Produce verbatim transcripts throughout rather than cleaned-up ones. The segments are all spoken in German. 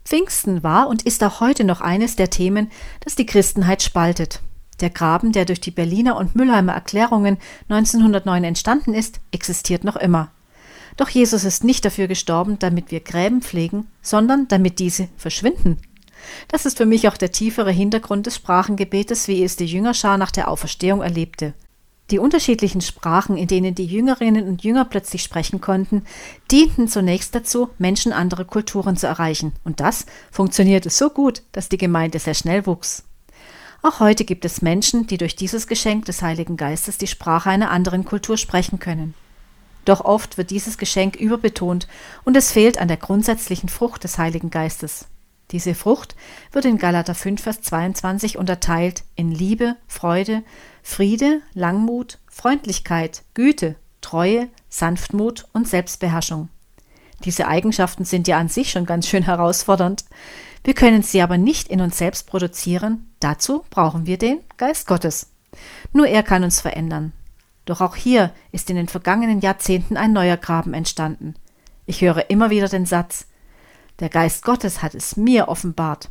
Pfingsten war und ist auch heute noch eines der Themen, das die Christenheit spaltet. Der Graben, der durch die Berliner und Mülheimer Erklärungen neunzehnhundertneun entstanden ist, existiert noch immer. Doch Jesus ist nicht dafür gestorben, damit wir Gräben pflegen, sondern damit diese verschwinden. Das ist für mich auch der tiefere Hintergrund des Sprachengebetes, wie es die Jüngerschar nach der Auferstehung erlebte. Die unterschiedlichen Sprachen, in denen die Jüngerinnen und Jünger plötzlich sprechen konnten, dienten zunächst dazu, Menschen anderer Kulturen zu erreichen. Und das funktionierte so gut, dass die Gemeinde sehr schnell wuchs. Auch heute gibt es Menschen, die durch dieses Geschenk des Heiligen Geistes die Sprache einer anderen Kultur sprechen können. Doch oft wird dieses Geschenk überbetont und es fehlt an der grundsätzlichen Frucht des Heiligen Geistes. Diese Frucht wird in Galater fünf, Vers zweiundzwanzig unterteilt in Liebe, Freude, Friede, Langmut, Freundlichkeit, Güte, Treue, Sanftmut und Selbstbeherrschung. Diese Eigenschaften sind ja an sich schon ganz schön herausfordernd. Wir können sie aber nicht in uns selbst produzieren. Dazu brauchen wir den Geist Gottes. Nur er kann uns verändern. Doch auch hier ist in den vergangenen Jahrzehnten ein neuer Graben entstanden. Ich höre immer wieder den Satz: Der Geist Gottes hat es mir offenbart.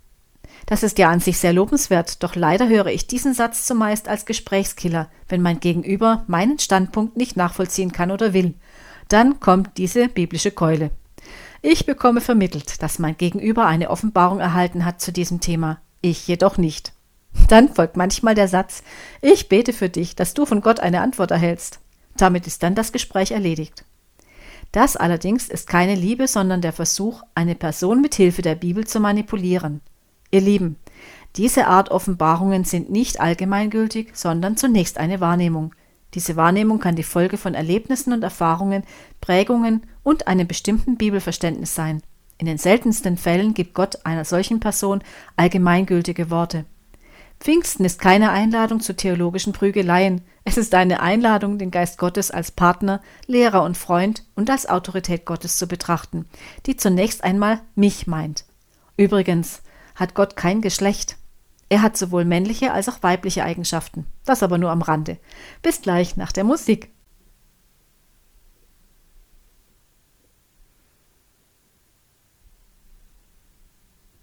Das ist ja an sich sehr lobenswert, doch leider höre ich diesen Satz zumeist als Gesprächskiller, wenn mein Gegenüber meinen Standpunkt nicht nachvollziehen kann oder will. Dann kommt diese biblische Keule. Ich bekomme vermittelt, dass mein Gegenüber eine Offenbarung erhalten hat zu diesem Thema, ich jedoch nicht. Dann folgt manchmal der Satz: Ich bete für dich, dass du von Gott eine Antwort erhältst. Damit ist dann das Gespräch erledigt. Das allerdings ist keine Liebe, sondern der Versuch, eine Person mit Hilfe der Bibel zu manipulieren. Ihr Lieben, diese Art Offenbarungen sind nicht allgemeingültig, sondern zunächst eine Wahrnehmung. Diese Wahrnehmung kann die Folge von Erlebnissen und Erfahrungen, Prägungen und einem bestimmten Bibelverständnis sein. In den seltensten Fällen gibt Gott einer solchen Person allgemeingültige Worte. Pfingsten ist keine Einladung zu theologischen Prügeleien. Es ist eine Einladung, den Geist Gottes als Partner, Lehrer und Freund und als Autorität Gottes zu betrachten, die zunächst einmal mich meint. Übrigens hat Gott kein Geschlecht. Er hat sowohl männliche als auch weibliche Eigenschaften. Das aber nur am Rande. Bis gleich nach der Musik.